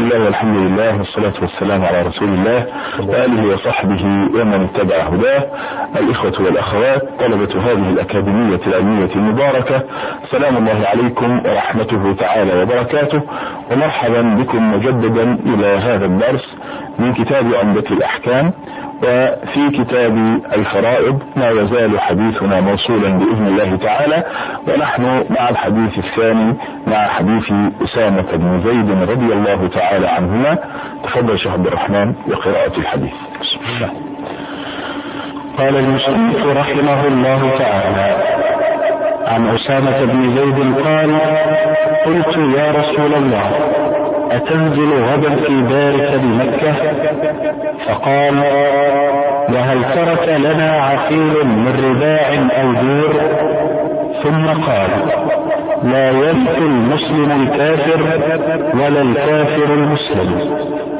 الله والحمد لله والصلاة والسلام على رسول الله وآله وصحبه ومن اتبع هداه. الإخوة والأخوات طلبة هذه الأكاديمية العلمية المباركة، سلام الله عليكم ورحمته تعالى وبركاته، ومرحبا بكم مجددا إلى هذا الدرس من كتاب عمدة الأحكام. وفي كتاب الفرائض ما يزال حديثنا موصولا بإذن الله تعالى، ونحن مع الحديث الثاني مع حديث أسامة بن زيد رضي الله تعالى عنهما. تفضل شيخ عبد الرحمن بقراءة الحديث. بسم الله. قال المصنف رحمه الله تعالى: عن أسامة بن زيد قال: قلت يا رسول الله أتنزل غدا في دارك بمكة؟ فقال: وهل ترك لنا عقيل من رباع أو دور؟ ثم قال: لا يرث المسلم الكافر ولا الكافر المسلم.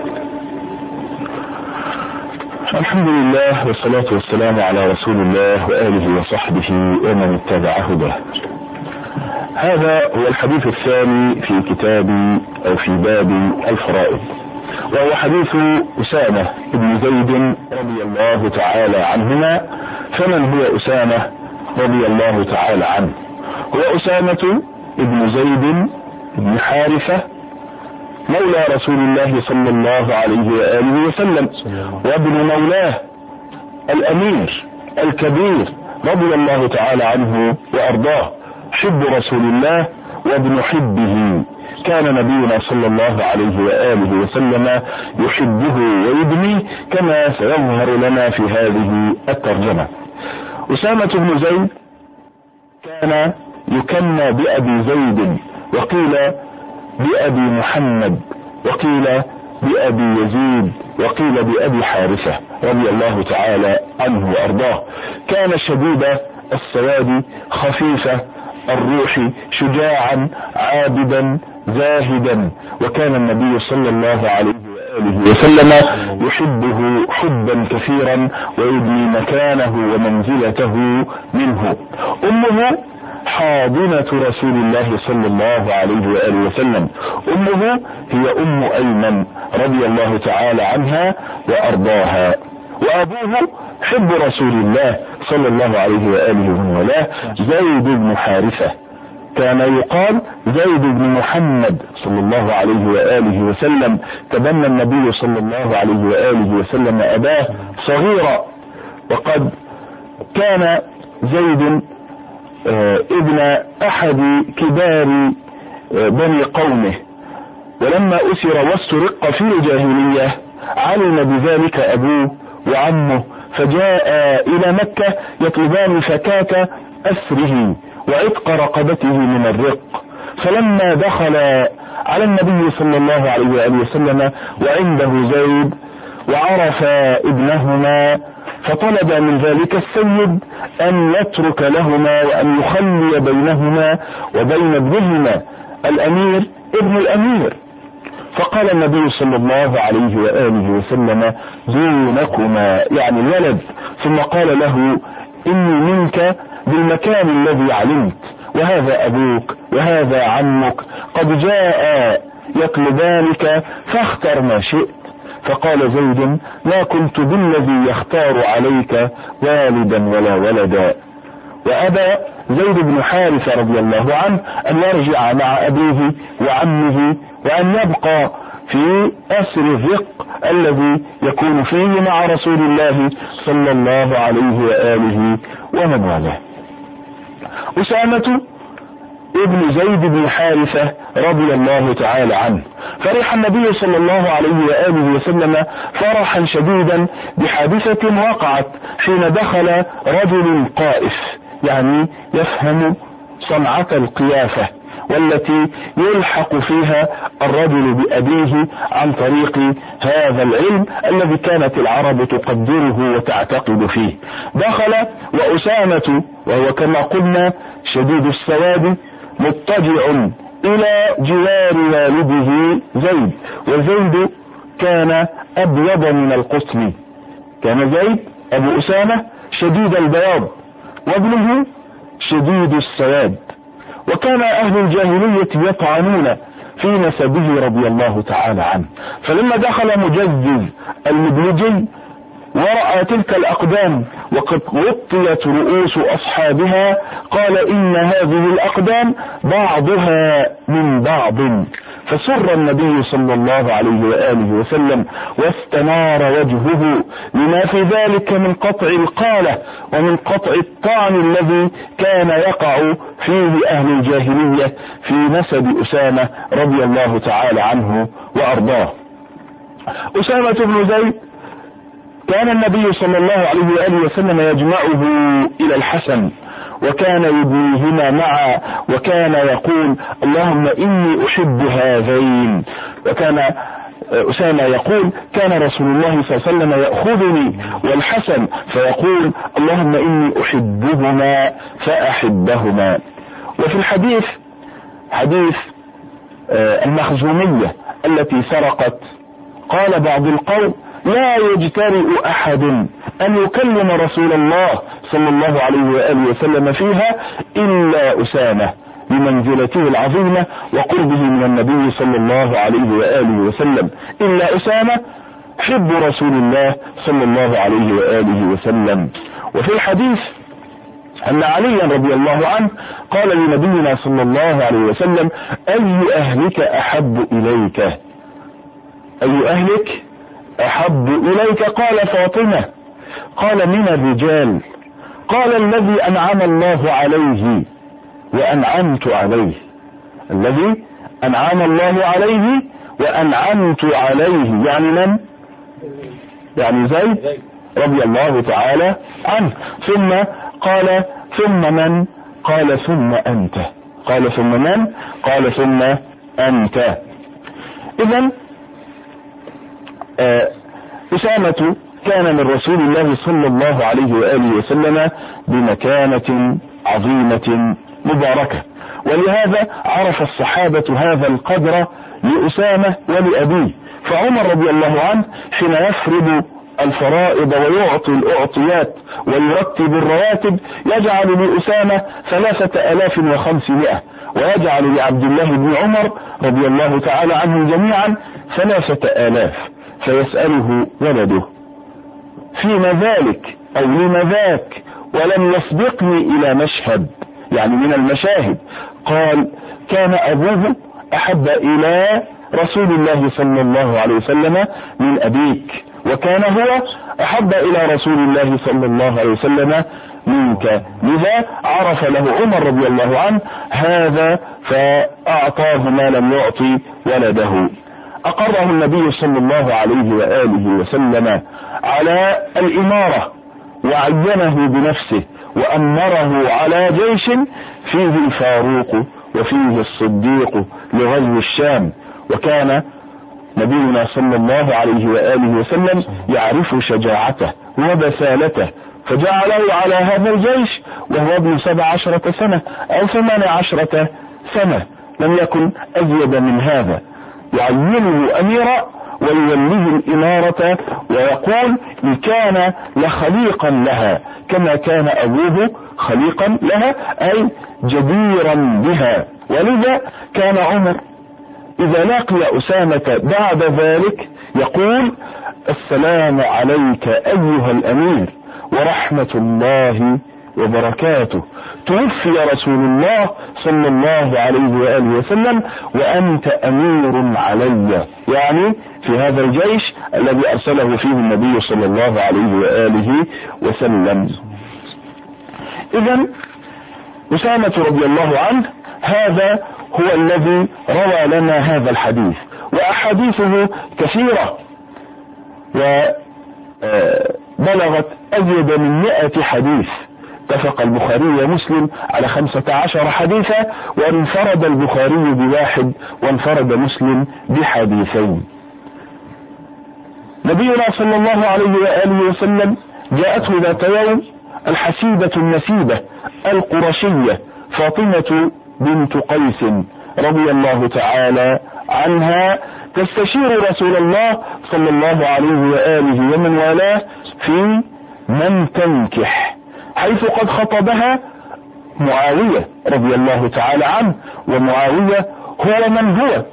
الحمد لله والصلاة والسلام على رسول الله وآله وصحبه ومن اتبع هداه. هذا هو الحديث الثاني في كتاب أو في باب الفرائض، وهو حديث أسامة بن زيد رضي الله تعالى عنهما. فمن هو أسامة رضي الله تعالى عنه؟ هو أسامة بن زيد بن حارثة مولى رسول الله صلى الله عليه وآله وسلم، وابن مولاه الأمير الكبير رضي الله تعالى عنه وأرضاه، حب رسول الله وابن حبه. كان نبينا صلى الله عليه وآله وسلم يحبه ويدنيه كما سيظهر لنا في هذه الترجمة. أسامة بن زيد كان يكنى بأبي زيد، وقيل بأبي محمد، وقيل بأبي يزيد، وقيل بأبي حارثة رضي الله تعالى عنه وأرضاه. كان شديد السواد خفيف الروح، شجاعا عابدا زاهدا، وكان النبي صلى الله عليه وآله وسلم يحبه حبا كثيرا ويدني مكانه ومنزلته منه. أمه حاضنة رسول الله صلى الله عليه وآله وسلم، أمه هي أم أيمن رضي الله تعالى عنها وأرضاها. وأبوه حب رسول الله صلى الله عليه وآله وسلم زيد بن حارثة، كان يقال زيد بن محمد صلى الله عليه وآله وسلم. تبنى النبي صلى الله عليه وآله وسلم أباه صغيرا، وقد كان زيد ابن أحد كبار بني قومه، ولما أسر واسترق في الجاهلية علم بذلك أبوه وعمه، فجاء إلى مكة يطلبان فكاك أسره وعتق رقبته من الرق. فلما دخل على النبي صلى الله عليه وآله وسلم وعنده زيد وعرف ابنهما، فطلب من ذلك السيد أن يترك لهما وأن يخلي بينهما وبين ابنهما الأمير ابن الأمير. فقال النبي صلى الله عليه وآله وسلم: دونكما، يعني الولد. ثم قال له: إني منك بالمكان الذي علمت، وهذا أبوك وهذا عمك قد جاء يطلبانك فاختر ما شئت. فقال زيد: ما كنت بالذي يختار عليك والدا ولا ولدا. وأبى زيد بن حارثة رضي الله عنه أن يرجع مع أبيه وعمه وأن يبقى في أسر الرق الذي يكون فيه مع رسول الله صلى الله عليه وآله ومن والاه. أسامة ابن زيد بن حارثة رضي الله تعالى عنه، فرح النبي صلى الله عليه وآله وسلم فرحا شديدا بحادثة وقعت حين دخل رجل قائف، يعني يفهم صنعة القيافة، والتي يلحق فيها الرجل بأبيه عن طريق هذا العلم الذي كانت العرب تقدره وتعتقد فيه. دخل وأسامة وهو كما قلنا شديد السواد مضطجع إلى جوار والده زيد، وزيد كان أبيض من القطن. كان زيد أبو أسامة شديد البياض، وابنه شديد السواد. وكان أهل الجاهلية يطعنون في في نسبه رضي الله تعالى عنه. فلما دخل مجزز المدلجي ورأى تلك الأقدام وقد غطيت رؤوس أصحابها قال إن هذه الأقدام بعضها من بعض، فسر النبي صلى الله عليه وآله وسلم واستنار وجهه لما في ذلك من قطع القالة ومن قطع الطعن الذي كان يقع فيه أهل الجاهلية في نسب أسامة رضي الله تعالى عنه وأرضاه. أسامة بن زيد كان النبي صلى الله عليه وآله وسلم يجمعه إلى الحسن وكان يبنيهما معا، وكان يقول اللهم إني أحب هذين. وكان أسامة يقول كان رسول الله صلى الله عليه وسلم يأخذني والحسن فيقول اللهم إني أحبهما فأحبهما. وفي الحديث حديث المخزومية التي سرقت قال بعض القوم لا يجترئ أحد أن يكلم رسول الله صلى الله عليه وآله وسلم فيها إلا أسامة بمنزلته العظيمة وقربه من النبي صلى الله عليه وآله وسلم، إلا أسامة حب رسول الله صلى الله عليه وآله وسلم. وفي الحديث أن عليا رضي الله عنه قال لنبينا صلى الله عليه وسلم أي أهلك أحب إليك؟ أي أهلك أحب إليك؟ قال فاطمة. قال من الرجال؟ قال الذي أنعم الله عليه وأنعمت عليه. الذي أنعم الله عليه وأنعمت عليه يعني من؟ يعني زيد رضي الله تعالى عنه. ثم قال ثم من؟ قال ثم أنت. قال ثم من؟ قال ثم أنت. إذن أسامة كان من رسول الله صلى الله عليه وآله وسلم بمكانة عظيمة مباركة، ولهذا عرف الصحابة هذا القدر لأسامة ولأبيه. فعمر رضي الله عنه حين يفرض الفرائض ويعطي الأعطيات ويرتب الرواتب يجعل لأسامة 3500 ويجعل لعبد الله بن عمر رضي الله تعالى عنهم جميعا 3000. فيسأله ولده فيما ذلك أو لما ذاك ولم يسبقني إلى مشهد يعني من المشاهد. قال كان أبوه أحب إلى رسول الله صلى الله عليه وسلم من أبيك، وكان هو أحب إلى رسول الله صلى الله عليه وسلم منك. لذا عرف له عمر رضي الله عنه هذا فأعطاه ما لم يعطي ولده. أقره النبي صلى الله عليه وآله وسلم على الإمارة وعينه بنفسه وأمره على جيش فيه الفاروق وفيه الصديق لغزو الشام. وكان نبينا صلى الله عليه وآله وسلم يعرف شجاعته وبسالته فجعله على هذا الجيش وهو ابن 17 سنة أو 18 سنة، لم يكن أزيد من هذا. يعينه أميرا ويوليه الإمارة ويقول إن كان لخليقا لها كما كان أبوه خليقا لها أي جديرا بها. ولذا كان عمر إذا لقي أسامة بعد ذلك يقول السلام عليك أيها الأمير ورحمة الله وبركاته، توفي رسول الله صلى الله عليه وآله وسلم وأنت أمير علي، يعني في هذا الجيش الذي أرسله فيه النبي صلى الله عليه وآله وسلم. إذن أسامة رضي الله عنه هذا هو الذي روى لنا هذا الحديث، وأحاديثه كثيرة وبلغت أزيد من 100 حديث. اتفق البخاري ومسلم على 15 حديثا، وانفرد البخاري بواحد وانفرد مسلم بحديثين. نبينا صلى الله عليه وآله وسلم جاءته ذات يوم الحسيبة النسيبة القرشية فاطمة بنت قيس رضي الله تعالى عنها تستشير رسول الله صلى الله عليه وآله ومن والاه في من تنكح، حيث قد خطبها معاوية رضي الله تعالى عنه، ومعاوية هو من هو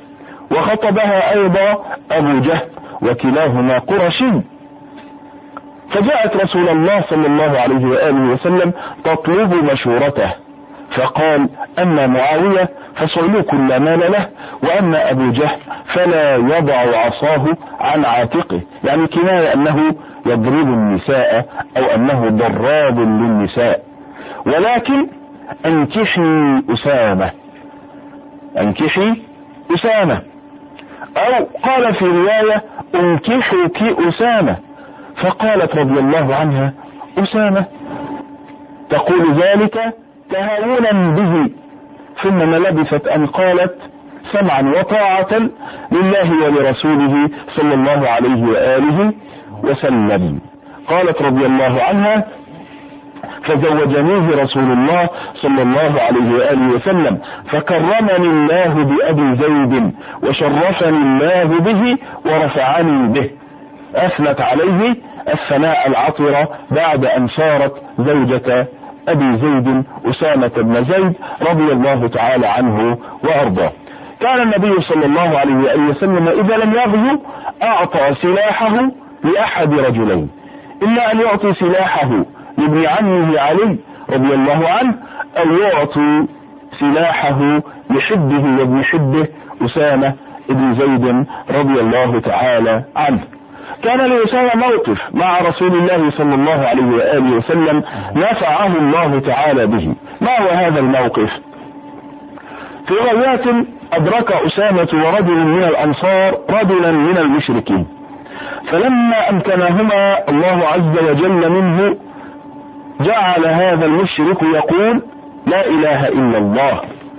وخطبها أيضا أبو جهل وكلاهما قرشي. فجاءت رسول الله صلى الله عليه وآله وسلم تطلب مشورته، فقال: أما معاوية فصعلوك لا مال له، وأما أبو جهل فلا يضع عصاه عن عاتقه، يعني كناية أنه يضرب النساء أو أنه ضراب للنساء، ولكن أنكحي أسامة، أنكحي أسامة، أو قال في رواية أنكحك أسامة. فقالت رضي الله عنها: أسامة تقول ذلك تهاونا به، ثم ما لبثت أن قالت: سمعا وطاعة لله ولرسوله صلى الله عليه وآله وسلم. قالت رضي الله عنها: فزوجنيه رسول الله صلى الله عليه وآله وسلم، فكرمني الله بأبي زيد وشرفني الله به ورفعني به. أثنت عليه الثناء العطرة بعد أن صارت زوجة أبي زيد أسامة بن زيد رضي الله تعالى عنه وأرضاه. كان النبي صلى الله عليه وآله وسلم إذا لم يغزو أعطى سلاحه لأحد رجلين، إما أن يعطي سلاحه لابن عمه علي رضي الله عنه، أو يعطي سلاحه لحبه وابن حبه أسامة بن زيد رضي الله تعالى عنه. كان لأسامة موقف مع رسول الله صلى الله عليه وآله وسلم نفعه الله تعالى به. ما هو هذا الموقف؟ في غزوة أدرك أسامة ورجل من الأنصار رجلا من المشركين، فلما أمكنهما الله عز وجل منه جعل هذا المشرك يقول: لا إله إلا الله،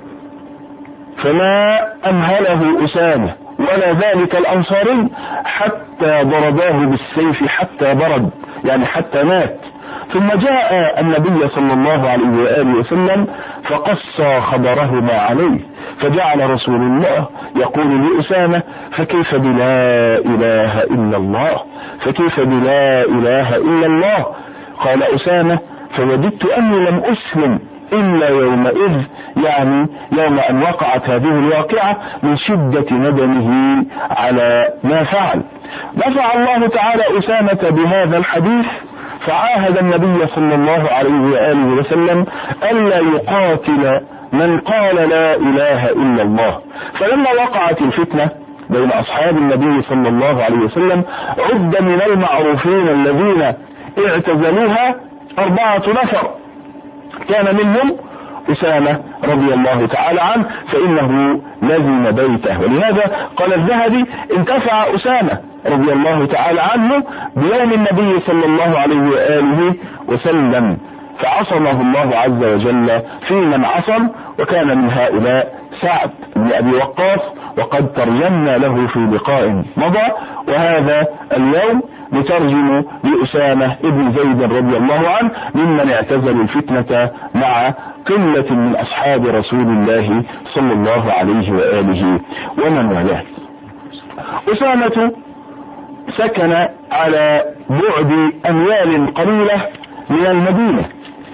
فما أمهله أسامة ولا ذلك الأنصاري حتى ضرباه بالسيف حتى برد، يعني حتى مات. ثم جاء النبي صلى الله عليه وآله وسلم فقص خبرهما عليه، فجعل رسول الله يقول لأسامة: فكيف بلا إله إلا الله، فكيف بلا إله إلا الله؟ قال أسامة: فوددت أني لم أسلم إلا يومئذ، يعني يوم أن وقعت هذه الواقعة، من شدة ندمه على ما فعل. نفع الله تعالى أسامة بهذا الحديث، فعاهد النبي صلى الله عليه وآله وسلم ألا يقاتل من قال لا إله إلا الله. فلما وقعت الفتنة بين أصحاب النبي صلى الله عليه وسلم عد من المعروفين الذين اعتزلوها 4 نفر، كان منهم أسامة رضي الله تعالى عنه، فإنه لزم بيته. ولهذا قال الذهبي: انتفع أسامة رضي الله تعالى عنه بيوم النبي صلى الله عليه وآله وسلم، فعصمه الله عز وجل في من عصم، وكان من هؤلاء سعد بن أبي وقاص، وقد ترجمنا له في لقاء مضى. وهذا اليوم نترجم لأسامة ابن زيد رضي الله عنه ممن اعتزل الفتنة مع قلة من أصحاب رسول الله صلى الله عليه وآله ومن والاه. أسامة سكن على بعد أميال قليلة من المدينة،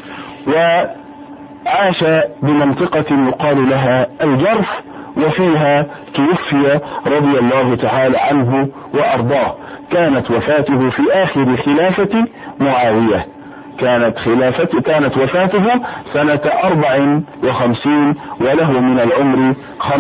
وعاش بمنطقة يقال لها الجرف، وفيها توفي رضي الله تعالى عنه وأرضاه. كانت وفاته في آخر خلافة معاوية، كانت وفاته سنة 54 وله من العمر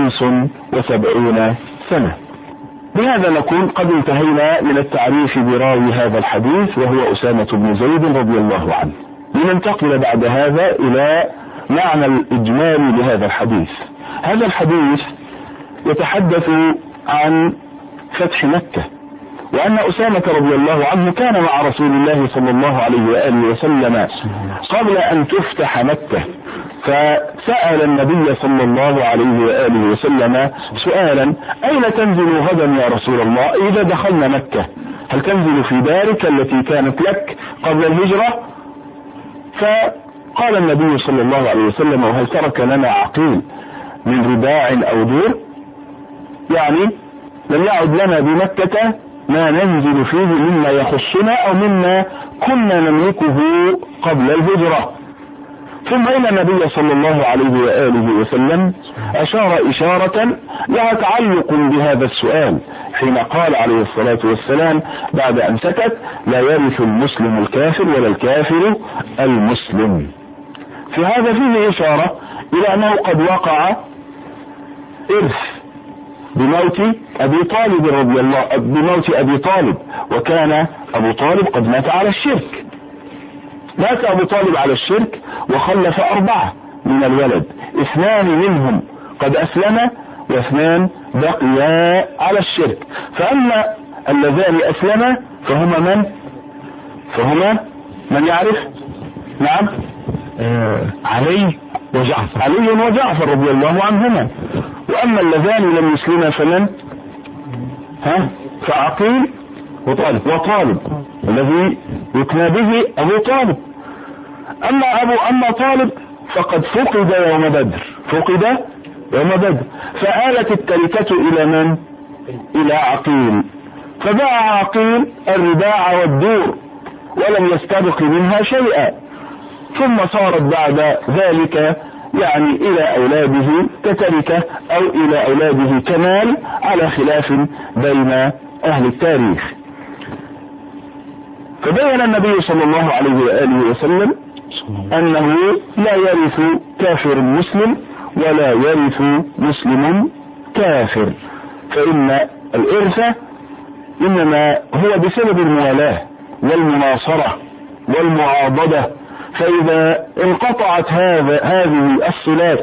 75 سنة. بهذا نكون قد انتهينا من التعريف براوي هذا الحديث، وهو أسامة بن زيد رضي الله عنه. لننتقل بعد هذا إلى معنى الإجمالي لهذا الحديث. هذا الحديث يتحدث عن فتح مكة، وأن أسامة رضي الله عنه كان مع رسول الله صلى الله عليه وآله وسلم قبل أن تفتح مكة، فسأل النبي صلى الله عليه وآله وسلم سؤالا: أين تنزل غدا يا رسول الله إذا دخلنا مكة؟ هل تنزل في دارك التي كانت لك قبل الهجرة؟ فقال النبي صلى الله عليه وسلم: وهل ترك لنا عقيل من رباع أو دور؟ يعني لم يعد لنا بمكة ما ننزل فيه مما يخصنا أو مما كنا نملكه قبل الهجرة. ثم إن النبي صلى الله عليه وآله وسلم أشار إشارة لها تعلق بهذا السؤال حين قال عليه الصلاة والسلام بعد أن سكت: لا يرث المسلم الكافر ولا الكافر المسلم. في هذا فيه إشارة إلى أنه قد وقع إرث بموت أبي طالب بموت أبي طالب، وكان أبو طالب قد مات على الشرك. مات أبو طالب على الشرك وخلف 4 من الولد، 2 منهم قد أسلم و2 بقيا على الشرك. فأما اللذان أسلما فهما من يعرف؟ نعم، علي وجعفر رضي الله عنهما. وأما اللذان لم يسلما فمن؟ فعقيل وطالب الذي يكنى به أبو طالب. أما طالب فقد فقد يوم بدر، فآلت التركة إلى من؟ إلى عقيل، فباع عقيل الرباع والدور ولم يستبق منها شيئا، ثم صارت بعد ذلك يعني إلى أولاده كتركة أو إلى أولاده كمال، على خلاف بين أهل التاريخ. فبين النبي صلى الله عليه وآله وسلم أنه لا يرث كافر مسلم ولا يرث مسلم كافر، فإن الإرث إنما هو بسبب الموالاة والمناصرة والمعاضدة. فإذا انقطعت هذه الصلات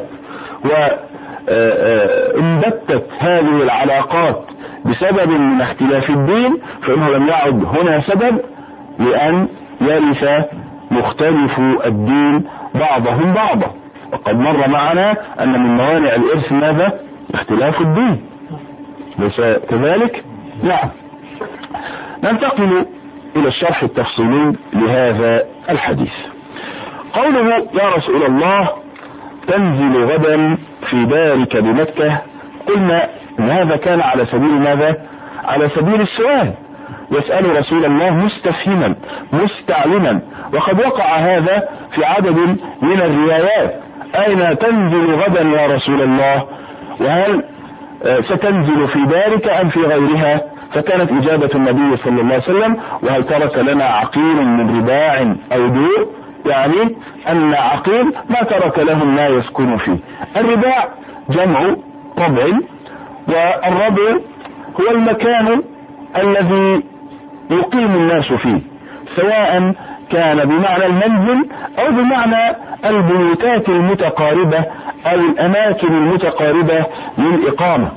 وانبتت هذه العلاقات بسبب من اختلاف الدين، فإنه لم يعد هنا سبب لأن يرث مختلف الدين بعضهم بعضا. وقد مر معنا أن من موانع الإرث ماذا؟ اختلاف الدين، ليس كذلك؟ نعم. ننتقل إلى الشرح التفصيلي لهذا الحديث. قوله: يا رسول الله تنزل غدا في دارك بمكة، قلنا ان هذا كان على سبيل ماذا؟ على سبيل السؤال، يسأل رسول الله مستفهما مستعلما. وقد وقع هذا في عدد من الروايات: أين تنزل غدا يا رسول الله؟ وهل ستنزل في دارك أم في غيرها؟ فكانت إجابة النبي صلى الله عليه وسلم: وهل ترك لنا عقيل من رباع أو دور؟ يعني أن عقيل ما ترك لهم ما يسكن فيه. الرباع جمع ربع، والربع هو المكان الذي يقيم الناس فيه، سواء كان بمعنى المنزل أو بمعنى البيوتات المتقاربة أو الأماكن المتقاربة للإقامة.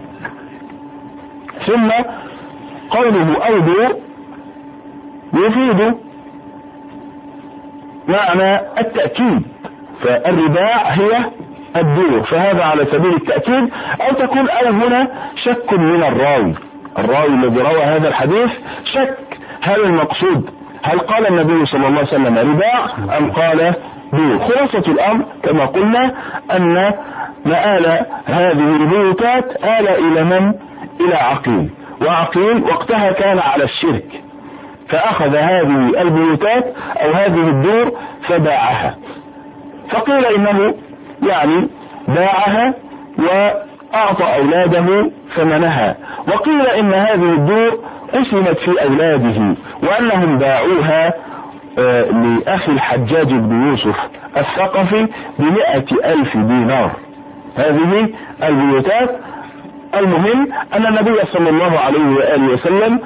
ثم قوله أو دور يفيد معنى التأكيد، فالرباع هي الدور، فهذا على سبيل التأكيد. أو تكون أو هنا شك من الراوي الذي روى هذا الحديث، شك هل المقصود، هل قال النبي صلى الله عليه وسلم رباع أم قال دور؟ خلاصة الأمر كما قلنا أن مآل هذه البيوتات آل إلى من؟ إلى عقيل، وعقيل وقتها كان على الشرك، فأخذ هذه البيوتات أو هذه الدور فباعها. فقيل إنه يعني باعها وأعطى أولاده ثمنها، وقيل إن هذه الدور قسمت في أولاده وأنهم باعوها لأخي الحجاج بن يوسف الثقفي ب100,000 دينار هذه البيوتات. المهم أن النبي صلى الله عليه وآله وسلم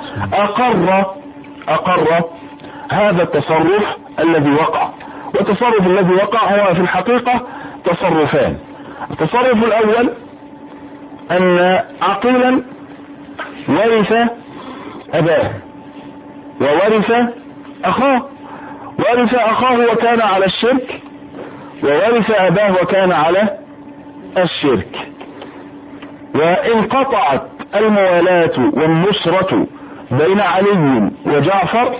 أقر هذا التصرف الذي وقع. والتصرف الذي وقع هو في الحقيقة تصرفان. التصرف الأول أن عقيلا ورث أباه وورث أخاه، ورث أخاه وكان على الشرك، وورث أباه وكان على الشرك، وانقطعت الموالاة والنصرة بين علي وجعفر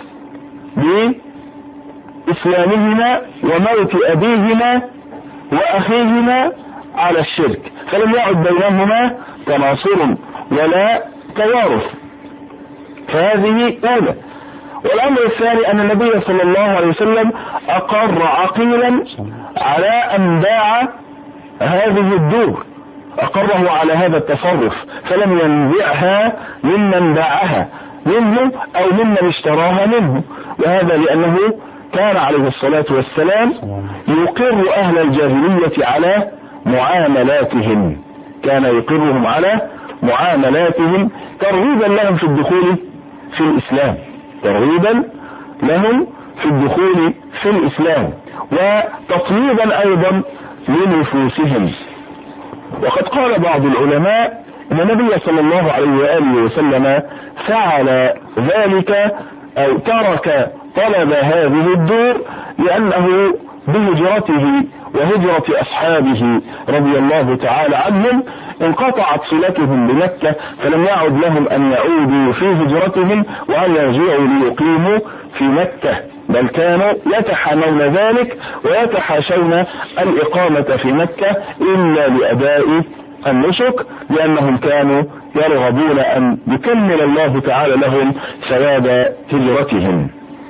بإسلامهما وموت أبيهما وأخيهما على الشرك، فلم يعد بينهما تناصر ولا توارث. فهذه أولى. والأمر الثاني أن النبي صلى الله عليه وسلم أقر عقيلا على أن باع هذه الدور، أقره على هذا التصرف، فلم ينزعها ممن باعها منه أو ممن اشتراها منه. وهذا لأنه كان عليه الصلاة والسلام يقر أهل الجاهلية على معاملاتهم، كان يقرهم على معاملاتهم ترغيبا لهم في الدخول في الإسلام، ترغيبا لهم في الدخول في الإسلام، وتطييبا أيضا لنفوسهم. وقد قال بعض العلماء ان النبي صلى الله عليه وآله وسلم فعل ذلك أو ترك طلب هذه الدور لأنه بهجرته وهجرة أصحابه رضي الله تعالى عنهم انقطعت صلتهم بمكة، فلم يعد لهم أن يعودوا في هجرتهم وأن يرجعوا ليقيموا في مكة، بل كانوا يتحامون ذلك ويتحاشون الإقامة في مكة إلا لأداء النسك، لأنهم كانوا يرغبون أن يكمل الله تعالى لهم ثواب هجرتهم.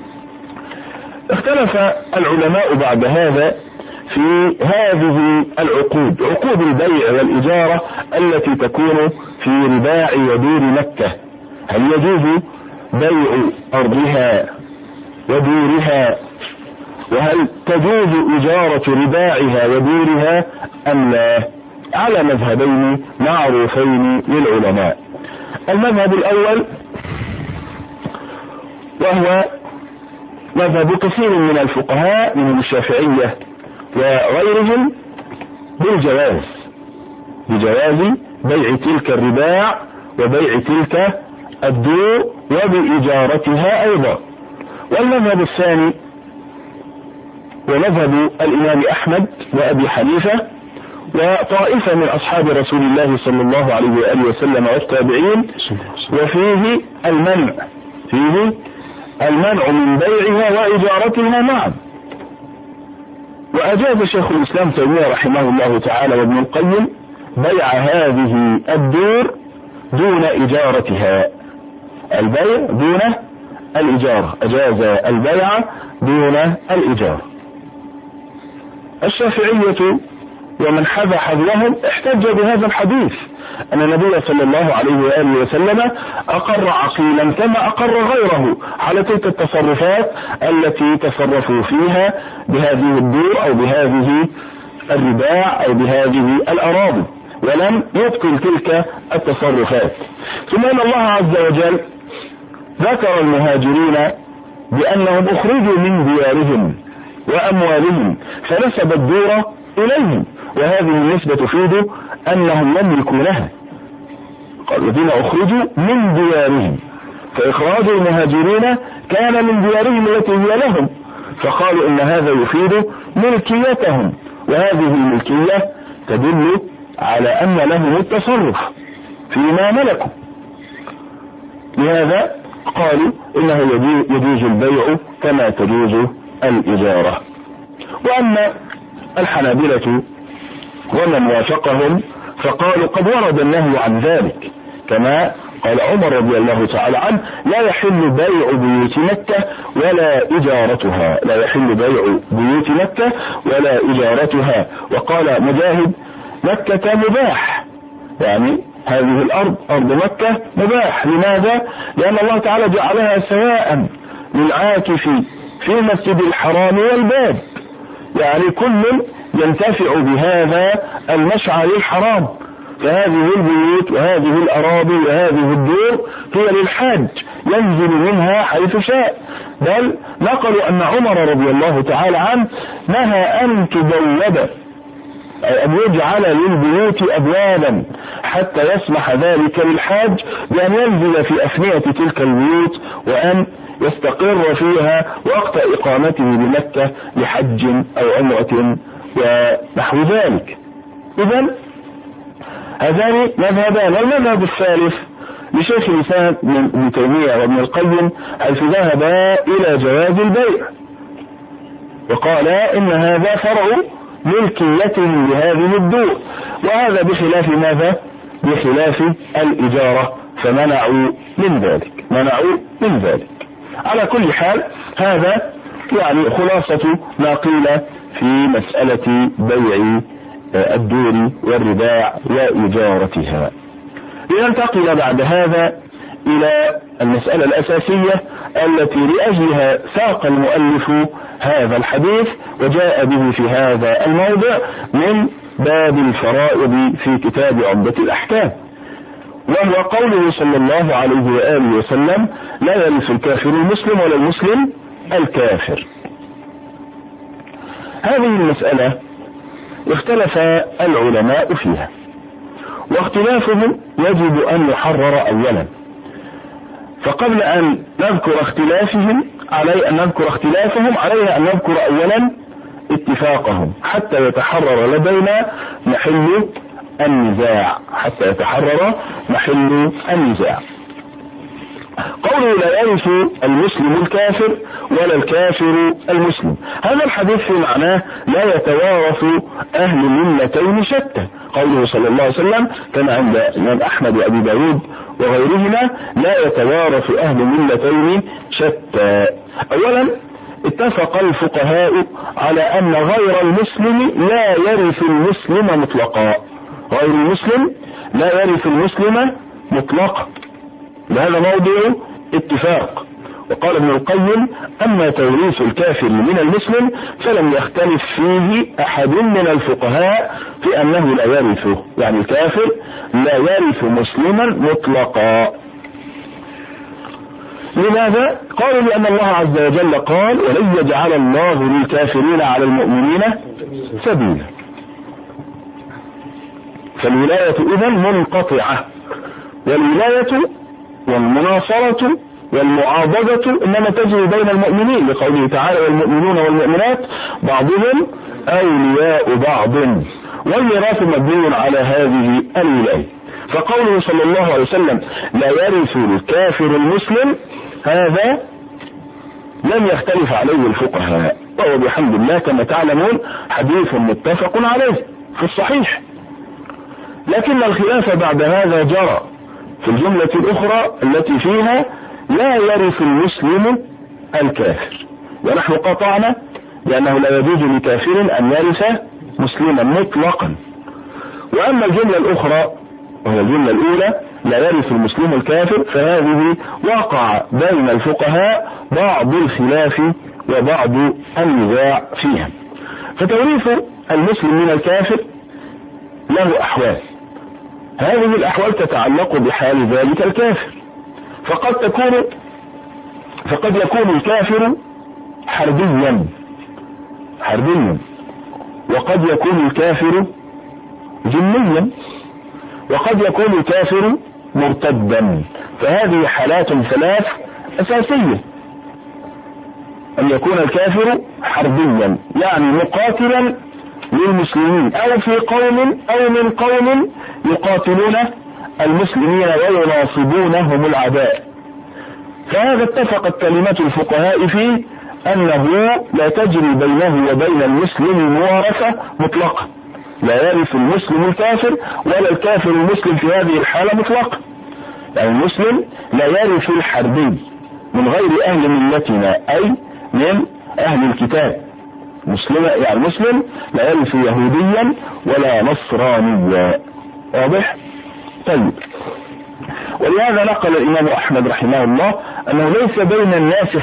اختلف العلماء بعد هذا في هذه العقود، عقود البيع والإجارة التي تكون في رباع ودور مكة، هل يجوز بيع أرضها ودورها، وهل تجوز إجارة رباعها ودورها أم لا، على مذهبين معروفين للعلماء. المذهب الأول وهو مذهب كثير من الفقهاء من الشافعية وغيرهم بجواز بيع تلك الرباع وبيع تلك الدور وبإجارتها أيضا. والمذهب الثاني ومذهب الإمام أحمد وأبي حنيفة وطائفة من أصحاب رسول الله صلى الله عليه وآله وسلم والتابعين، وفيه المنع من بيعها وإجارتها معا. وأجاز شيخ الإسلام تيمية رحمه الله تعالى وابن القيم بيع هذه الدور دون إجارتها، البيع دون الإجارة، أجاز البيع دون الإجارة. الشافعية ومن حذى حذوهم احتج بهذا الحديث أن النبي صلى الله عليه وآله وسلم أقر عقيلا كما أقر غيره على تلك التصرفات التي تصرفوا فيها بهذه الدور أو بهذه الرباع أو بهذه الأراضي، ولم يبطل تلك التصرفات. ثم إن الله عز وجل ذكر المهاجرين بأنهم أخرجوا من ديارهم وأموالهم فنسب الدور إليهم، وهذه النسبة تفيد أنهم يملكونها، قال الذين أخرجوا من ديارهم، فإخراج المهاجرين كان من ديارهم التي هي لهم، فقالوا إن هذا يفيد ملكيتهم، وهذه الملكية تدل على أن لهم التصرف فيما ملكوا، لهذا قالوا إنه يجوز البيع كما تجوز الإجارة. وأما الحنابلة ومن وافقهم فقالوا قد ورد النهي عن ذلك، كما قال عمر رضي الله تعالى عنه لا يحل بيع بيوت مكة ولا إجارتها، لا يحل بيع بيوت مكة ولا إجارتها. وقال مجاهد مكة مباح، يعني هذه الأرض أرض مكة مباح. لماذا؟ لأن الله تعالى جعلها سواء للعاكف في المسجد الحرام والباب، يعني كل ينتفع بهذا المشعر الحرام، فهذه البيوت وهذه الأراضي وهذه الدور هي للحاج ينزل منها حيث شاء. بل نقلوا أن عمر رضي الله تعالى عنه نهى أن تبوب، أي أن يجعل للبيوت أبوابا حتى يسمح ذلك للحاج بأن ينزل في أفنية تلك البيوت وأن يستقر فيها وقت إقامته بمكة لحج أو عمرة ونحو ذلك. إذن هذان مذهبان. والمذهب الثالث لشيخ الإسلام ابن تيمية وابن القيم حيث ذهبا إلى جواز البيع، وقال إن هذا فرع ملكية لهذه الدور، وهذا بخلاف ماذا؟ بخلاف الإجارة، فمنعوا من ذلك. على كل حال هذا يعني خلاصة ما قيل في مسألة بيع الدور والرباع وإجارتها. لننتقل بعد هذا إلى المسألة الأساسية التي لأجلها ساق المؤلف هذا الحديث وجاء به في هذا الموضع من باب الفرائض في كتاب عمدة الأحكام، وهو قوله صلى الله عليه وآله وسلم: لا يرث الكافر المسلم ولا المسلم الكافر. هذه المسألة اختلف العلماء فيها، واختلافهم يجب أن يحرر أولا. فقبل أن نذكر اختلافهم عليه أن نذكر أولا اتفاقهم حتى يتحرر لدينا محل النزاع. قوله لا يرث المسلم الكافر ولا الكافر المسلم، هذا الحديث في معناه لا يتوارث أهل ملتين شتى. قوله صلى الله عليه وسلم كما عند الإمام أحمد وأبي داود وغيرهما: لا يتوارث أهل ملتين شتى. أولا اتفق الفقهاء على أن غير المسلم لا يرث المسلم مطلقا. غير المسلم لا يرث المسلم مطلقا، هذا موضوع اتفاق. وقال ابن القيم: أما توريث الكافر من المسلم فلم يختلف فيه أحد من الفقهاء في أنه لا يرثه، يعني الكافر لا يرث مسلما مطلقا. لماذا؟ قالوا لأن الله عز وجل قال: ولن يجعل الله للكافرين على المؤمنين سبيلا. فالولاية إذن منقطعة، والولاية والمناصرة والمعاضدة إنما تجري بين المؤمنين، لقوله تعالى: والمؤمنون والمؤمنات بعضهم أولياء بعض، والميراث مبني على هذه الولاية. فقوله صلى الله عليه وسلم: لا يرث الكافر المسلم، هذا لم يختلف عليه الفقهاء، وهو بحمد الله كما تعلمون حديث متفق عليه في الصحيح. لكن الخلاف بعد هذا جرى في الجملة الأخرى التي فيها لا يرث المسلم الكافر، ونحن قطعنا لأنه لا يجوز لكافر أن يرث مسلما مطلقا. وأما الجملة الأخرى وهي الجملة الأولى لا يرث المسلم الكافر، فهذه وقع بين الفقهاء بعض الخلاف وبعض النزاع فيها. فتوريث المسلم من الكافر له أحوال، هذه الأحوال تتعلق بحال ذلك الكافر. فقد يكون الكافر حربيا، وقد يكون الكافر ذميا، وقد يكون الكافر مرتدا. فهذه حالات ثلاث أساسية: أن يكون الكافر حربيا يعني مقاتلا للمسلمين، أو في قوم أو من قوم يقاتلون المسلمين ويناصبونهم العداء. فهذا اتفقت كلمة الفقهاء فيه أنه لا تجري بينه وبين المسلم موارثة مطلقة، لا يرث المسلم الكافر ولا الكافر المسلم في هذه الحالة مطلقة. يعني المسلم لا يرث الحربي من غير أهل ملتنا، أي من أهل الكتاب. يعني مسلم لا يرث يهوديا ولا نصرانيا. واضح؟ طيب، ولهذا نقل الإمام أحمد رحمه الله أنه ليس بين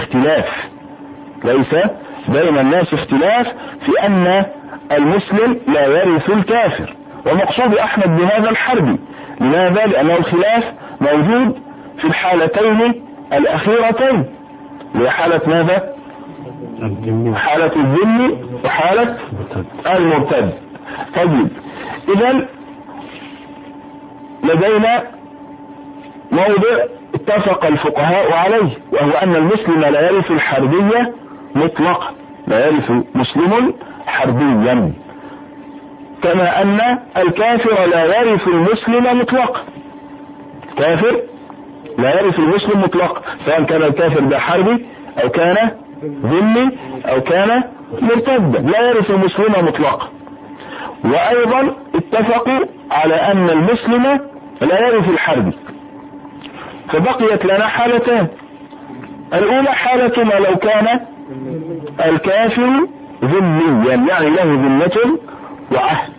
الناس اختلاف في أن المسلم لا يرث الكافر، ومقصود أحمد بهذا الحربي. لماذا؟ لأنه الخلاف موجود في الحالتين الأخيرتين، هي حالة ماذا؟ حالة الذم وحالة المرتد. طيب، إذن لدينا موضع اتفق الفقهاء عليه، وهو أن المسلم لا يرث الحربية مطلقا، لا يرث مسلم حربيا، كما أن الكافر لا يرث المسلم مطلقا. كافر لا يرث المسلم مطلقا، سواء كان الكافر ده حربي أو كان ذمي أو كان مرتدا، لا يرث المسلم مطلقا. وأيضا اتفقوا على أن المسلم لا يرث الحربي. فبقيت لنا حالتان: الأولى حالة ما لو كان الكافر ذميا يعني له ذمة وعهد.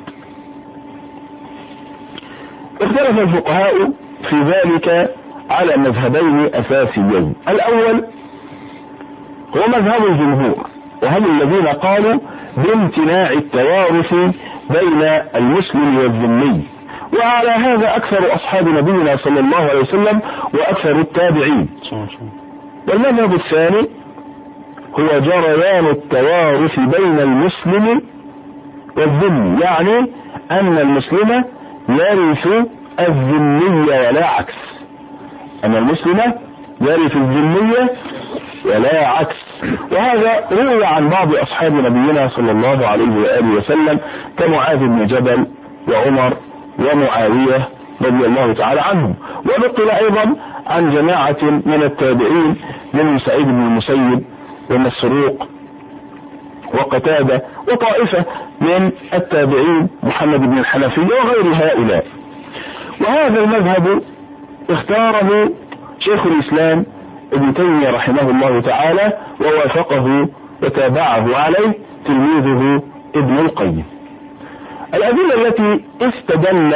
اختلف الفقهاء في ذلك على مذهبين أساسيين. الأول هو مذهب الجمهور، وهم الذين قالوا بامتناع التوارث بين المسلم والذمي، وعلى هذا أكثر أصحاب نبينا صلى الله عليه وسلم وأكثر التابعين. والمذهب الثاني هو جريان التوارث بين المسلم والذمي، يعني أن المسلم يرث الذمي ولا عكس، أن المسلم يرث الذمية ولا عكس. وهذا روي عن بعض أصحاب نبينا صلى الله عليه وآله وسلم كمعاذ بن جبل وعمر ومعاوية رضي الله تعالى عنهم، ونقل أيضا عن جماعة من التابعين من سعيد بن المسيب ومسروق وقتادة وطائفة من التابعين محمد بن الحنفية وغير هؤلاء. وهذا المذهب اختاره شيخ الإسلام ابن تيمية رحمه الله تعالى، ووافقه وتابعه عليه تلميذه ابن القيم. الأدلة التي استدل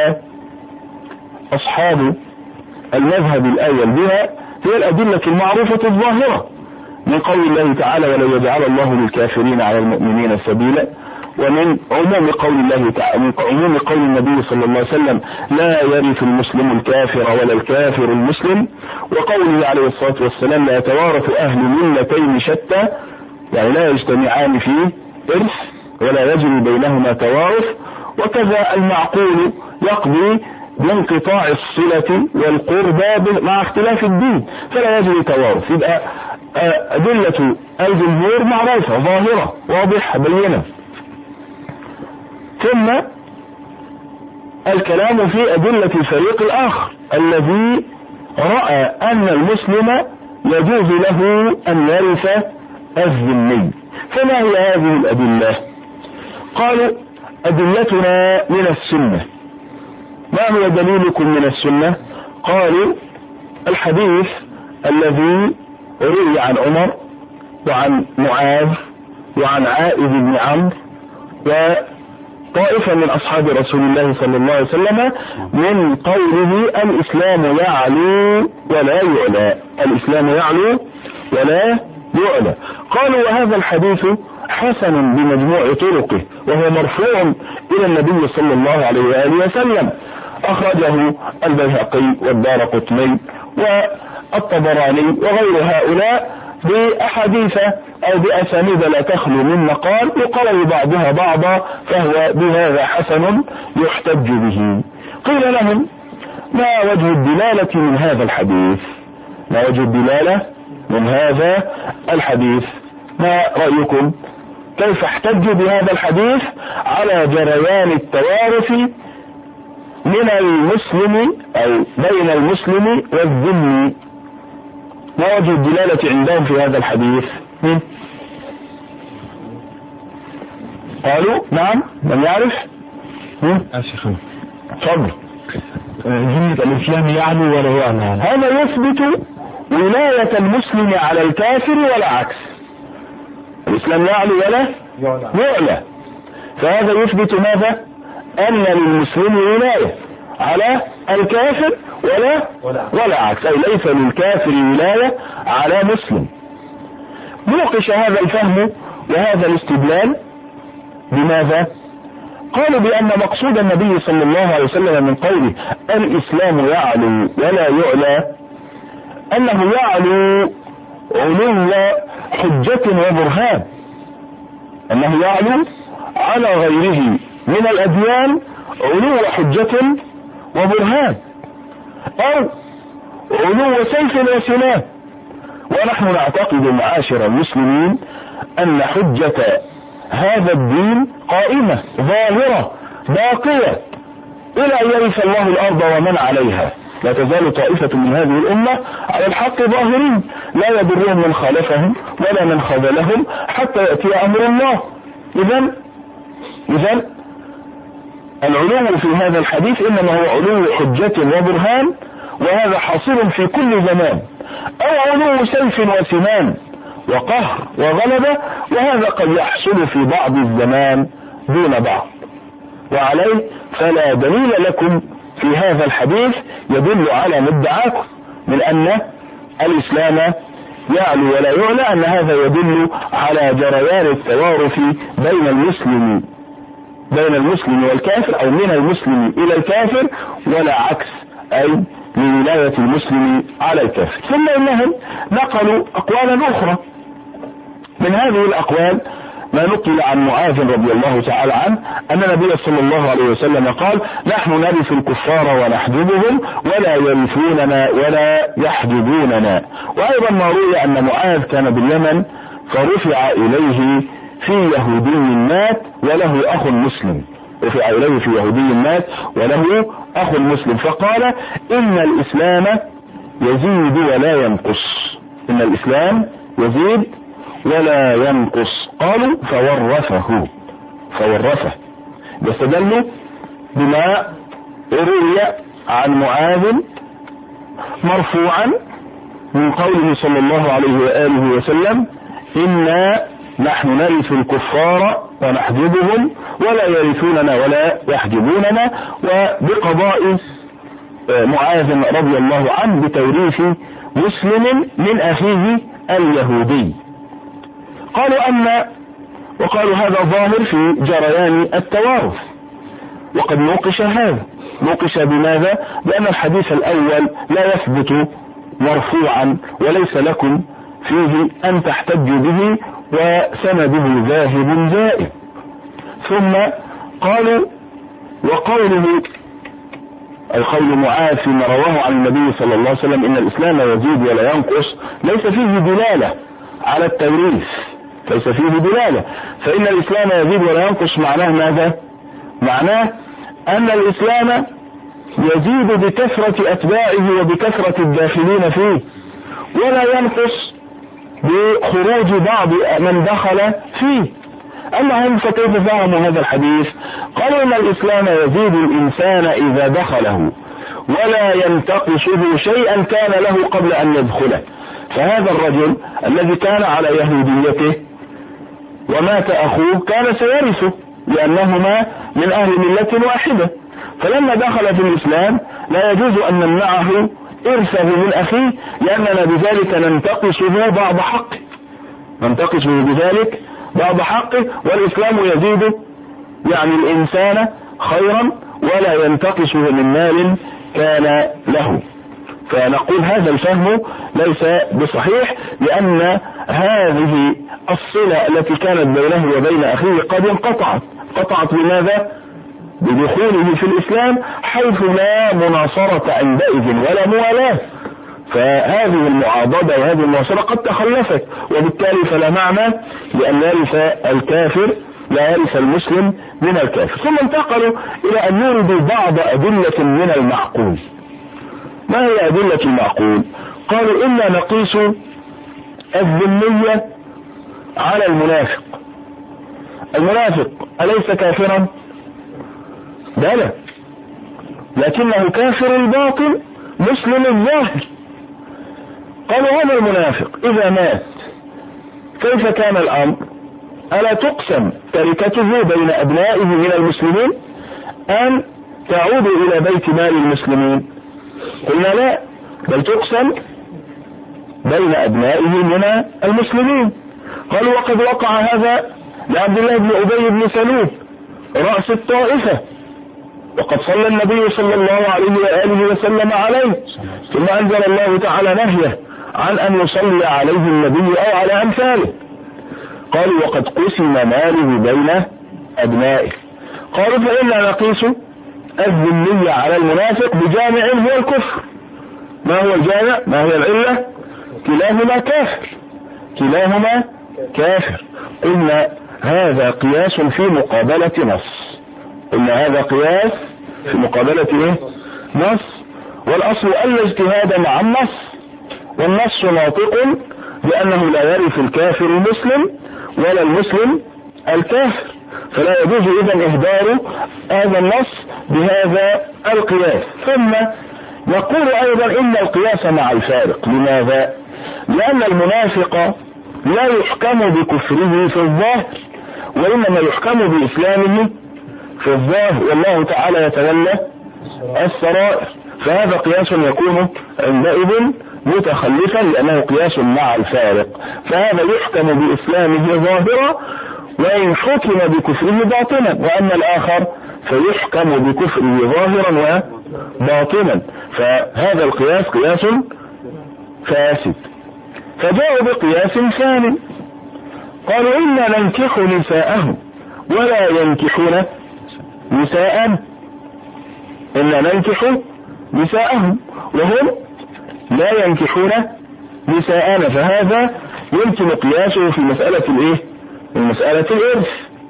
أصحاب المذهب الأول بها هي الأدلة المعروفة الظاهرة من قول الله تعالى ولن يجعل الله للكافرين على المؤمنين سبيلا، ومن عموم قول الله تعالى، من عموم قول النبي صلى الله عليه وسلم لا يرث المسلم الكافر ولا الكافر المسلم، وقوله عليه الصلاة والسلام لا يتوارث أهل ملتين شتى، يعني لا يجتمعان في إرث ولا يجري بينهما توارث. وكذا المعقول يقضي بانقطاع الصلة والقربى مع اختلاف الدين فلا يجري توارث. يبقى أدلة الجمهور معروفة ظاهرة واضحة بينة. ثم الكلام في أدلة الفريق الآخر الذي رأى أن المسلم يجوز له أن يرث الذمي. فما هي هذه الأدلة؟ قالوا أدلتنا من السنة. ما هو دليلكم من السنة؟ قالوا الحديث الذي روي عن عمر وعن معاذ وعن عائذ بن عمرو وطائفة من أصحاب رسول الله صلى الله عليه وسلم من قوله الإسلام يعلو ولا يعلى، الإسلام يعلو ولا يعلى. قالوا وهذا الحديث حسن بمجموع طرقه وهو مرفوع إلى النبي صلى الله عليه وآله وسلم، أخرجه البيهقي والدارقطني والطبراني وغير هؤلاء بأحاديث أو بأسانيد لا تخلو من مقال يقرر بعضها بعضا، فهو بهذا حسن يحتج به. قيل لهم ما وجه الدلالة من هذا الحديث؟ ما وجه الدلالة من هذا الحديث؟ ما رأيكم؟ كيف احتجوا بهذا الحديث على جريان التوارث من المسلم أو بين المسلم والذمي؟ ما وجه الدلالة عندهم في هذا الحديث؟ قالوا نعم، من يعرف؟ أشيخ تفضل. ذمة الإسلام يعلو ولا يعلى. هذا يثبت ولاية المسلم على الكافر ولا عكس. الإسلام يعلو ولا يعلى، فهذا يثبت ماذا؟ أن للمسلم ولاية على الكافر ولا عكس، أي ليس للكافر ولاية على مسلم. نوقش هذا الفهم وهذا الاستدلال بماذا؟ قالوا بأن مقصود النبي صلى الله عليه وسلم من قوله الإسلام يعلو ولا يعلى أنه يعلو علو حجة وبرهان، أنه يعلو على غيره من الأديان علو حجة وبرهان أو علو سيف وسنان. ونحن نعتقد معاشر المسلمين أن حجة هذا الدين قائمة ظاهرة باقية إلى أن يرث الله الأرض ومن عليها. لا تزال طائفة من هذه الأمة على الحق ظاهرين لا يضرهم من خالفهم ولا من خذلهم حتى يأتي أمر الله. إذن العلو في هذا الحديث إنما هو علو حجة وبرهان، وهذا حاصل في كل زمان، أو علو سيف وسنان وقهر وغلبة، وهذا قد يحصل في بعض الزمان دون بعض. وعليه فلا دليل لكم في هذا الحديث يدل على مدعاكم من أن الإسلام يعلو ولا يعلى، أن هذا يدل على جريان التوارث بين المسلم والكافر، أو من المسلم إلى الكافر، ولا عكس، أي لولاية المسلم على الكافر. ثم إنهم نقلوا أقوالا أخرى. من هذه الأقوال ما نقل عن معاذ رضي الله تعالى عنه أن النبي صلى الله عليه وسلم قال: نحن نرث الكفار ونحجبهم ولا يرثوننا ولا يحجبوننا. وأيضا ما روي أن معاذ كان باليمن فرفع إليه في يهودي مات وله أخ مسلم، رفع إليه في يهودي مات وله أخ مسلم، فقال: إن الإسلام يزيد ولا ينقص، إن الإسلام يزيد ولا ينقص. قالوا: فورثه. يستدل بما روي عن معاذ مرفوعا من قوله صلى الله عليه وآله وسلم: إنا نحن نرث الكفار ونحجبهم ولا يرثوننا ولا يحجبوننا، وبقضاء معاذ رضي الله عنه بتوريث مسلم من أخيه اليهودي. وقالوا هذا ظاهر في جريان التوارث، وقد نوقش هذا. نوقش بماذا؟ لأن الحديث الأول لا يثبت مرفوعا وليس لكم فيه أن تحتجوا به، وسنده ذاهب زائد. ثم قالوا: وقوله أي قول معاذ فيما رواه عن النبي صلى الله عليه وسلم إن الإسلام يزيد ولا ينقص ليس فيه دلالة على التوريث، ليس فيه دلالة. فإن الإسلام يزيد ولا ينقص معناه ماذا؟ معناه أن الإسلام يزيد بكثرة أتباعه وبكثرة الداخلين فيه، ولا ينقص بخروج بعض من دخل فيه. أما هم فكيف فهموا هذا الحديث؟ قالوا إن الإسلام يزيد الإنسان إذا دخله ولا ينتقصه شيئا كان له قبل أن يدخله. فهذا الرجل الذي كان على يهوديته ومات أخوه كان سيرثه لأنهما من أهل ملة واحدة، فلما دخل في الإسلام لا يجوز أن نمنعه إرثه من أخيه، لأننا بذلك ننتقصه بعض حقه، ننتقصه بذلك بعض حقه. والإسلام يزيد يعني الإنسان خيرا ولا ينتقصه من مال كان له. فنقول هذا الفهم ليس بصحيح، لأن هذه الصلة التي كانت بينه وبين أخيه قد انقطعت بماذا؟ بدخوله في الإسلام، حيث لا مناصرة عندئذ ولا موالاة. فهذه المعاضدة وهذه المناصرة قد تخلفت، وبالتالي فلا معنى لأن يرث الكافر، لا يرث المسلم من الكافر. ثم انتقلوا إلى أن يوردوا بعض أدلة من المعقول. ما هي أدلة المعقول؟ قالوا: إنا نقيس الذمية على المنافق. المنافق أليس كافرا؟ بلى، لكنه كافر الباطن مسلم الظاهر. قالوا: هذا المنافق إذا مات كيف كان الأمر؟ ألا تقسم تركته بين أبنائه من المسلمين أم تعود إلى بيت مال المسلمين؟ قلنا لا، بل تقسم بين أبنائه من المسلمين. قالوا: وقد وقع هذا لعبد الله بن أبي بن سلول رأس الطائفة، وقد صلى النبي صلى الله عليه وآله وسلم عليه، ثم أنزل الله تعالى نهيه عن أن يصلي عليه النبي أو على أمثاله. قالوا: وقد قسم ماله بين أبنائه. قالوا: فإنا نقيس الذمية على المنافق بجامع هو الكفر. ما هو الجامع؟ ما هي العلة؟ كلاهما كافر. قلنا هذا قياس في مقابلة نص. قلنا هذا قياس في مقابلة نص، والأصل ألا اجتهاد مع النص، والنص ناطق بأنه لا يرث الكافر المسلم ولا المسلم الكافر، فلا يجوز إذن إهدار هذا النص بهذا القياس. ثم نقول أيضا إن القياس مع الفارق. لماذا؟ لأن المنافق لا يحكم بكفره في الظاهر، وإنما يحكم بإسلامه في الظاهر، والله تعالى يتولى السرائر. فهذا قياس يكون عندئذ متخلفا لأنه قياس مع الفارق. فهذا يحكم بإسلامه ظاهرا وإن حكم بكفره باطنا، وأما الآخر فيحكم بكفره ظاهرا وباطنا. فهذا القياس قياس فاسد. فجاءوا بقياس ثاني، قالوا إنا ننكح نساءهم ولا ينكحون نساءنا، إنا ننكح نساءهم وهم لا ينكحون نساءنا. فهذا يمكن قياسه في مسألة الايه؟ مسألة الإرث.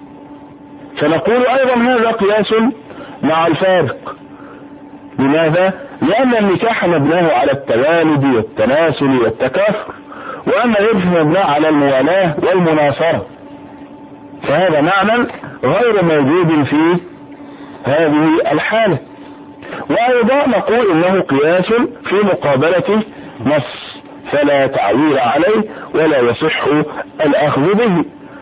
فنقول أيضا هذا قياس مع الفارق. لماذا؟ لأن النكاح مبناه على التوالد والتناسل والتكاثر، وأما الإرث مبناه على الموالاة والمناصرة. فهذا معنى غير موجود في هذه الحالة. وأيضا نقول إنه قياس في مقابلة نص، فلا تعويل عليه ولا يصح الأخذ به.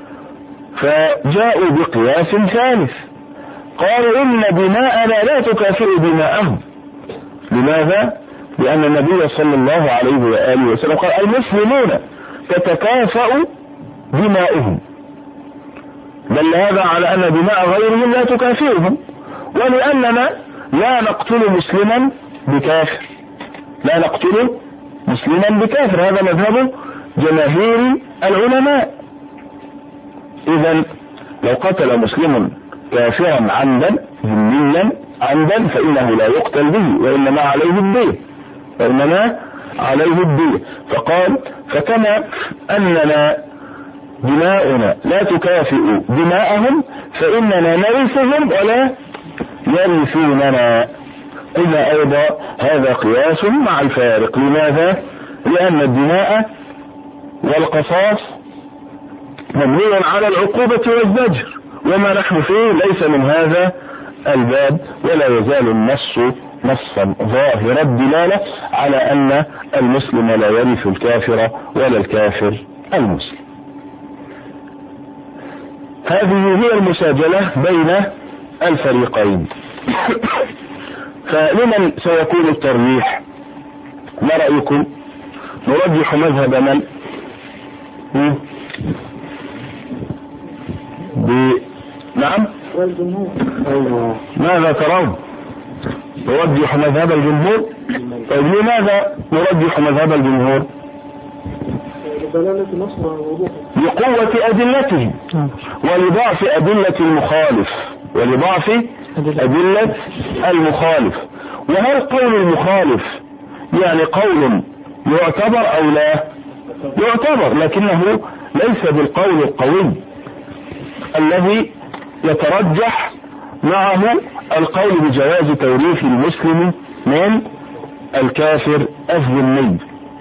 فجاءوا بقياس ثالث، قالوا إن دماءنا لا تكافئ دماءهم. لماذا؟ لأن النبي صلى الله عليه وآله وسلم قال المسلمون تتكافأ دماؤهم، بل هذا على أن دماء غيرهم لا تكافئهم. ولأننا لا نقتل مسلما بكافر، لا نقتل مسلما بكافر، هذا مذهب جماهير العلماء. إذا لو قتل مسلم كافرا عمدا ذميا عمدا فإنه لا يقتل به، وإنما عليه الدية، وإنما عليه الدية. فقال فكما أننا دماؤنا لا تكافئ دماءهم فإننا نرثهم ولا يرثوننا. قلنا أيضا هذا قياس مع الفارق. لماذا؟ لأن الدماء والقصاص مبني على العقوبة والزجر، وما نحن فيه ليس من هذا الباب، ولا يزال النص نصا ظاهر الدلالة على أن المسلم لا يرث الكافر ولا الكافر المسلم. هذه هي المساجلة بين الفريقين. فلمن سيكون الترجيح؟ ما رأيكم؟ نرجح مذهب من؟ نعم؟ ماذا ترون؟ نرجح مذهب الجمهور. طيب لماذا نرجح مذهب الجمهور؟ لقوة أدلته ولضعف أدلة المخالف، ولضعف أدلة المخالف. وهل قول المخالف يعني قول يعتبر أو لا يعتبر، لكنه ليس بالقول القوي الذي يترجح معه القول بجواز توريث المسلم من الكافر الذمي.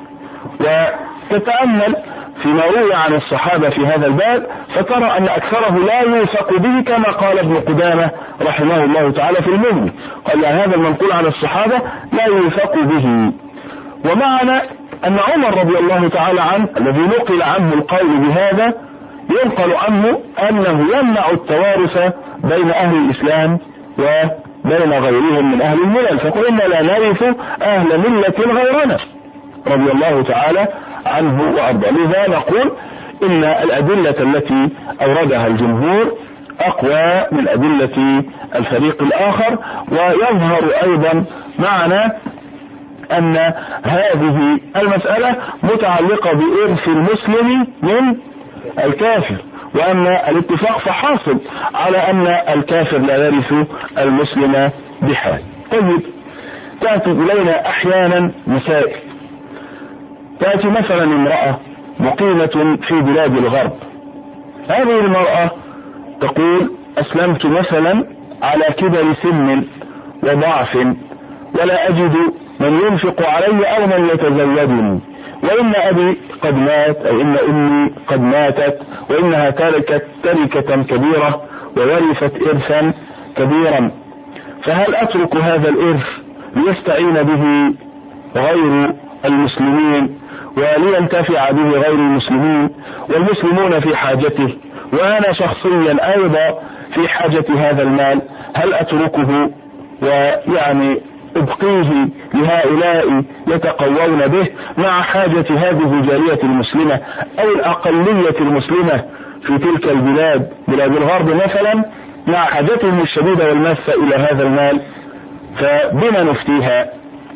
وتتأمل فيما روي عن الصحابة في هذا الباب فترى أن أكثره لا يوثق به، كما قال ابن قدامة رحمه الله تعالى في المغني، قال هذا المنقول عن الصحابة لا يوثق به. ومعنى أن عمر رضي الله تعالى عنه الذي نقل عنه القول بهذا ينقل عنه أنه يمنع التوارث بين أهل الإسلام وبين غيرهم من أهل الملل، فقل إنا لا نعرف أهل ملة غيرنا رضي الله تعالى عنه وأرضاه. لذا نقول إن الأدلة التي أوردها الجمهور أقوى من أدلة الفريق الآخر. ويظهر أيضا معنا أن هذه المسألة متعلقة بإرث المسلم من الكافر، وأن الاتفاق فحاصل على أن الكافر لا يرث المسلم بحال. طيب تأتي إلينا أحيانا مسائل. تأتي مثلا امرأة مقيمة في بلاد الغرب، هذه المرأة تقول أسلمت مثلا على كبر سن وضعف ولا أجد من ينفق علي أو من يتزوجني، وإن أبي قد مات أو إن أمي قد ماتت، وإنها تركت تركة كبيرة وورثت إرثا كبيرا، فهل أترك هذا الإرث ليستعين به غير المسلمين ولينتفع به غير المسلمين والمسلمون في حاجته، وأنا شخصيا أيضا في حاجة هذا المال، هل أتركه ويعني أبقيه لهؤلاء يتقوون به مع حاجة هذه الجالية المسلمة أو الأقلية المسلمة في تلك البلاد، بلاد الغرب مثلا، مع حاجتهم الشديدة والماسة إلى هذا المال؟ فبما نفتيها؟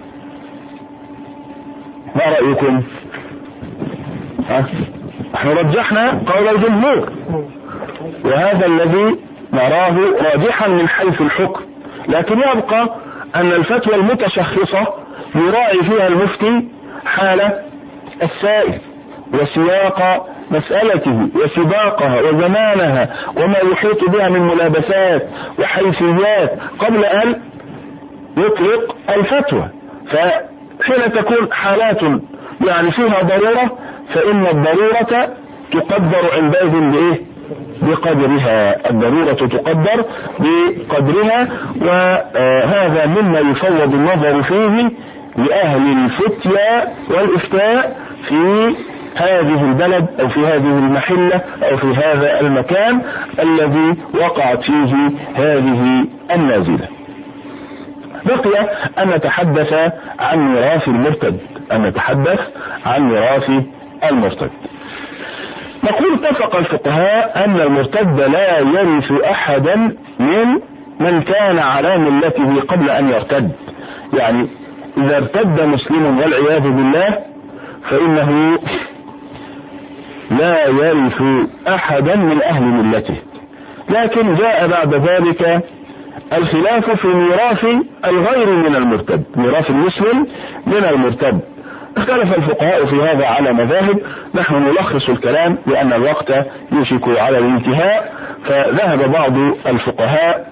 ما رأيكم؟ نحن رجحنا قول الجمهور، وهذا الذي نراه راجحا من حيث الحكم، لكن يبقى أن الفتوى المتشخصة يراعي فيها المفتي حالة السائل وسياق مسألته وسباقها وزمانها وما يحيط بها من ملابسات وحيثيات قبل أن يطلق الفتوى. فحين تكون حالات يعني فيها ضرورة، فإن الضرورة تقدر عندئذ بإيه؟ بقدرها. الضرورة تقدر بقدرها، وهذا مما يفوض النظر فيه لأهل الفتيا والإفتاء في هذه البلد أو في هذه المحلة أو في هذا المكان الذي وقعت فيه هذه النازلة. بقي أن نتحدث عن ميراث المرتد، المرتد. نقول اتفق الفقهاء أن المرتد لا يرث أحدا من كان على ملته قبل أن يرتد. يعني إذا ارتد مسلم والعياذ بالله فإنه لا يرث أحدا من أهل ملته. لكن جاء بعد ذلك الخلاف في ميراث الغير من المرتد، ميراث المسلم من المرتد. اختلف الفقهاء في هذا على مذاهب، نحن نلخص الكلام لأن الوقت يوشك على الانتهاء. فذهب بعض الفقهاء،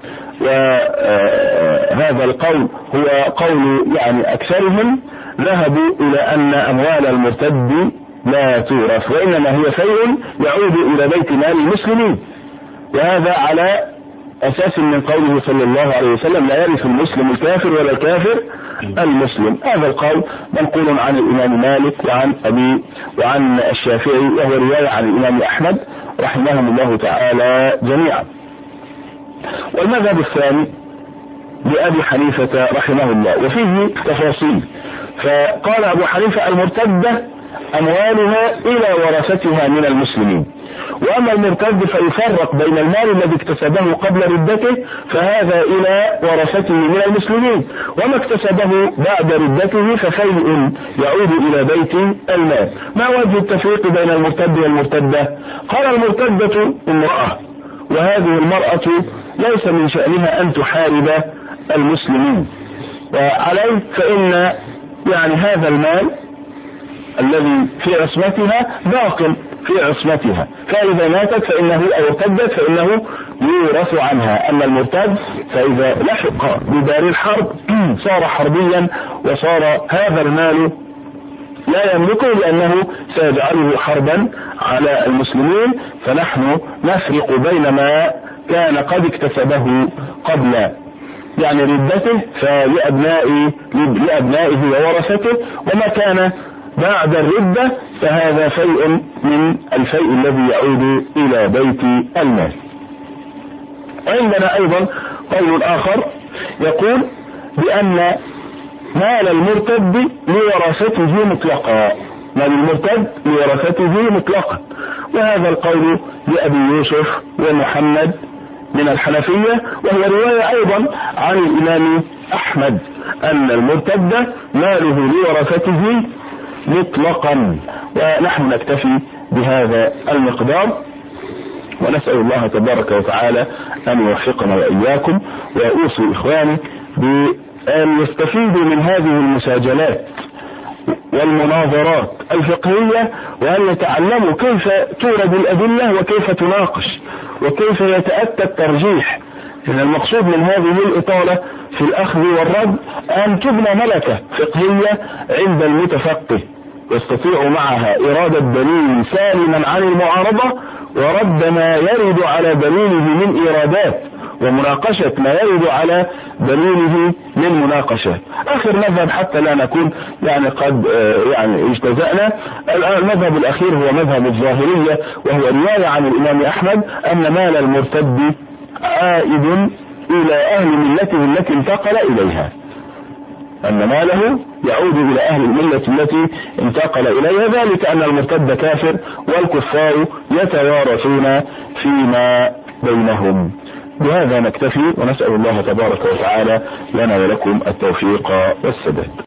وهذا القول هو قول يعني أكثرهم، ذهبوا إلى أن أموال المرتد لا تورث، وإنما هي شيء يعود إلى بيت مال المسلمين، وهذا على أساس من قوله صلى الله عليه وسلم: لا يرث المسلم الكافر ولا الكافر المسلم. هذا القول منقول عن الإمام مالك وعن الشافعي، وهو رواية عن الإمام أحمد رحمهم الله تعالى جميعا. والمذهب الثاني لأبي حنيفة رحمه الله، وفيه تفاصيل. فقال أبو حنيفة: المرتدة أموالها إلى ورثتها من المسلمين، وأما المرتد فيفرق بين المال الذي اكتسبه قبل ردته فهذا إلى ورثته من المسلمين، وما اكتسبه بعد ردته فشيء يعود إلى بيت المال. ما وجه التفريق بين المرتد والمرتدة؟ قال: المرتدة امرأة، وهذه المرأة ليس من شأنها أن تحارب المسلمين، وعليه فإن يعني هذا المال الذي في عصمتها باق في عصمتها، فإذا ماتت فإنه أو ارتدت فإنه يورث عنها. أما المرتد فإذا لحق بدار الحرب صار حربيا، وصار هذا المال لا يملكه لأنه سيجعله حربا على المسلمين. فنحن نفرق بين ما كان قد اكتسبه قبل يعني ردته فلأبنائه وورثته، وما كان بعد الردة فهذا شيء من الشيء الذي يعود إلى بيت المال. عندنا أيضا قول آخر يقول بأن مال المرتد لورثته مطلقا، مال المرتد لورثته مطلقا، وهذا القول لأبي يوسف ومحمد من الحنفية، وهي رواية أيضا عن الإمام أحمد أن المرتد ماله لورثته مطلقا. ونحن نكتفي بهذا المقدار، ونسأل الله تبارك وتعالى أن يوفقنا وإياكم، وأوصي إخواني بأن يستفيدوا من هذه المساجلات والمناظرات الفقهية، وأن يتعلموا كيف تورد الأدلة وكيف تناقش وكيف يتأتى الترجيح. إن المقصود من هذه الإطالة في الأخذ والرد أن تبنى ملكة فقهية عند المتفقه يستطيع معها إرادة دليل سالما عن المعارضة، ورد ما يرد على دليله من إرادات، ومناقشة ما يرد على دليله للمناقشة. آخر مذهب حتى لا نكون يعني قد يعني اجتزأنا، المذهب الأخير هو مذهب الظاهرية، وهو رواية عن الإمام أحمد أن مال المرتد عائد إلى أهل ملته التي انتقل إليها، أن ماله يعود إلى أهل الملة التي انتقل إليها، ذلك أن المرتد كافر والكفار يتوارثون فيما بينهم. بهذا نكتفي، ونسأل الله تبارك وتعالى لنا ولكم التوفيق والسداد.